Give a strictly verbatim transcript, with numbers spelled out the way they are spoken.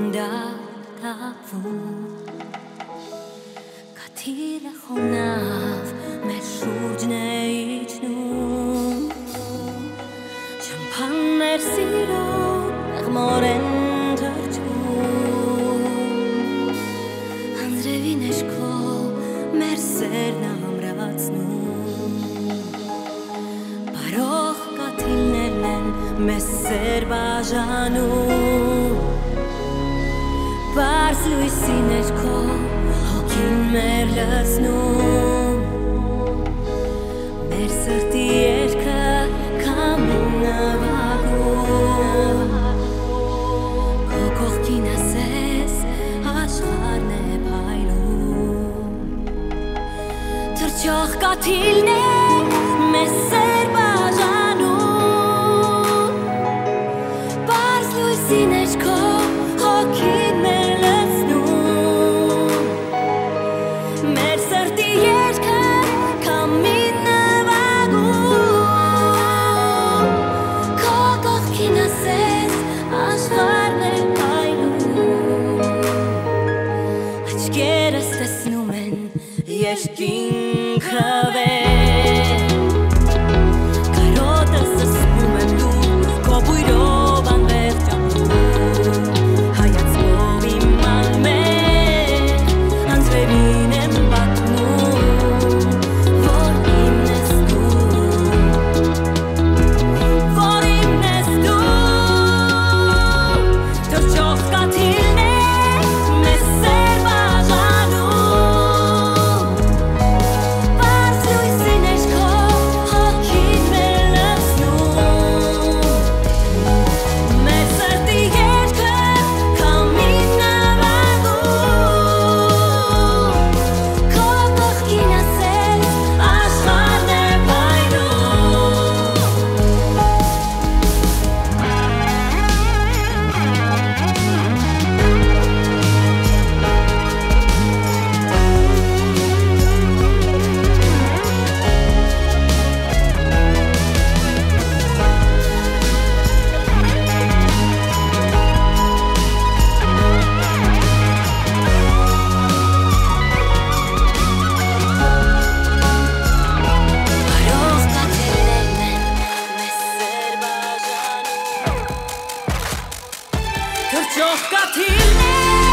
Կաթիլ է խոնավ մեր շուրջն է իջնում Չամփան մեր սիրո եղմոր են թրջում Անձրևին էշքո մեր սերն ամրացնում Բարող կաթիլներն են մեզ սեր բաժանում Պարզ լույսի ներքո հոգին մեր լցնում Մեր սրտի երգը քամին նվագում Քո կողքին ասես աշխարհն է փայլում Թրջող կաթիլներ մեզ սեր բաժանում Պարզ լույսի ներքո հոգին մեր լցնում Մեր սրտի երգը քամին նվագում Քո կողքին ասես աշխարհն է փայլում Աչքերս տեսնում են երկինքը վեր Կարոտս զսպում եմ դու քո բույրով անվերջ Թրջող կաթիլներ